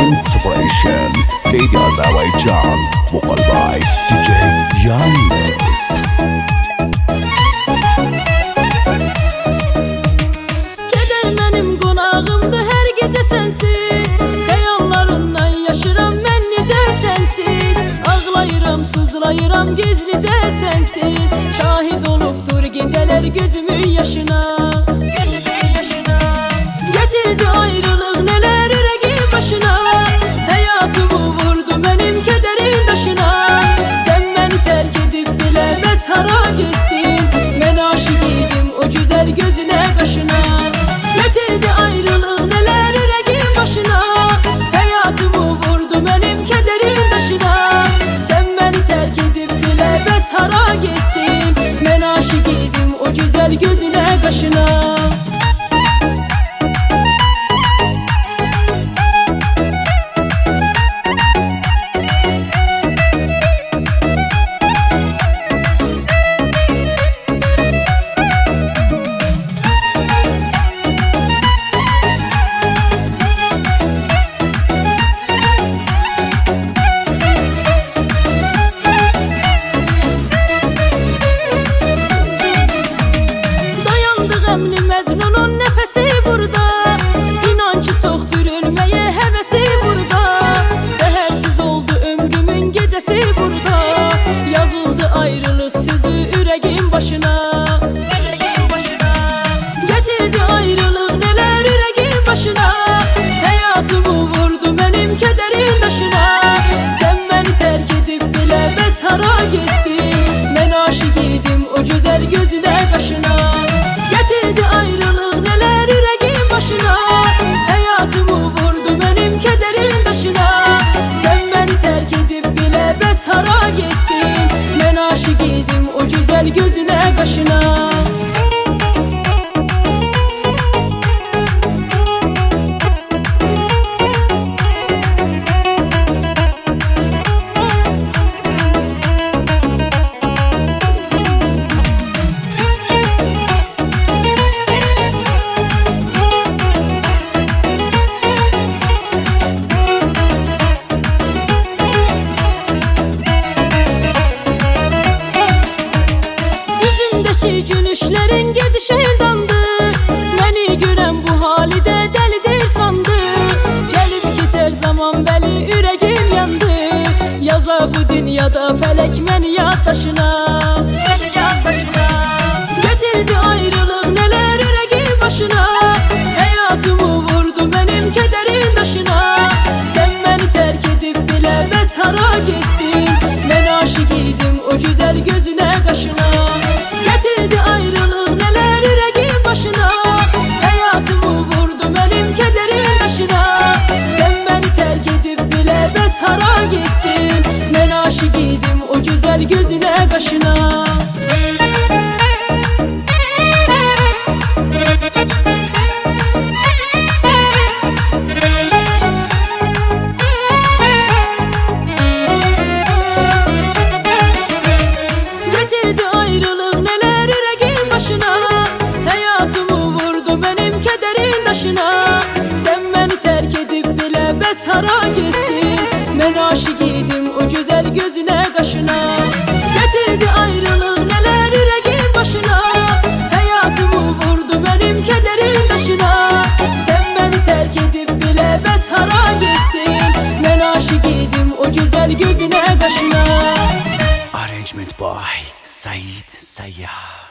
Separation Lady Azerbaijan Vocal by DJ Yalnız. Keder benim konağımda her gece sensiz. Xəyallarımdan yaşıram mən necə sensiz. Ağlayıram, sızlayıram gizlicə sensiz. Şahid olubdur geceler gözümün yaşına. Getirdi ayrılık neler yüreğim başına. Hayatımı vurdu benim kederin taşına. Sen beni terk edip bile mezhara gittin. Ben aşık idim o güzel gözüne kaşına. Getirdi ayrılık neler yüreğim başına. Hayatımı vurdu benim kederin taşına. Sen beni terk edip bile mezhara gittin. Ben aşık idim o güzel gözüne kaşına. Mecnunun nefesi burada. İnan ki çoktur ölmeye hevesi burada. Sehersiz oldu ömrümün gecesi burada. Yazıldı ayrılık sözü yüreğim başına. Getirdi ayrılık neler yüreğim başına. Hayatımı vurdu benim kederin taşına. Sen beni terk edip bile mezhara gittin. Ben aşık idim o güzel gözüne kaşına. Getirdi ayrılık neler yüreğim başına. Hayatımı vurdu benim kederin taşına. Sen beni terk edip bile mezhara gittin. Ben aşık idim o güzel gözüne kaşına. Gülüşlerin gedişeydandı. Beni gören bu halide delidir sandı. Gelip geçer zaman beli yüreğim yandı. Yaza bu dünyada felek beni yad taşına. Getirdi ayrılık neler yüreğim başına. Hayatımı vurdu benim kederin taşına. Sen beni terk edip bile mezhara gittin. Ben aşık idim o güzel gözüne kaşına. Getirdi ayrılık neler yüreğim başına. Hayatımı vurdu benim kederin taşına. Sen beni terk edip bile mezhara gittin. Ben aşık idim o güzel gözüne kaşına. Getirdi ayrılık neler yüreğim başına. Hayatımı vurdu benim kederin taşına. Sen beni terk edip bile mezhara gittin. Ben aşık idim o güzel gözüne kaşına. Getirdi ayrılık neler yüreğim başına. Hayatımı vurdu benim kederin taşına. Sen beni terk edip bile mezhara gittin. Ben aşık idim o güzel gözüne kaşına. Arrangement by Said Sayyah.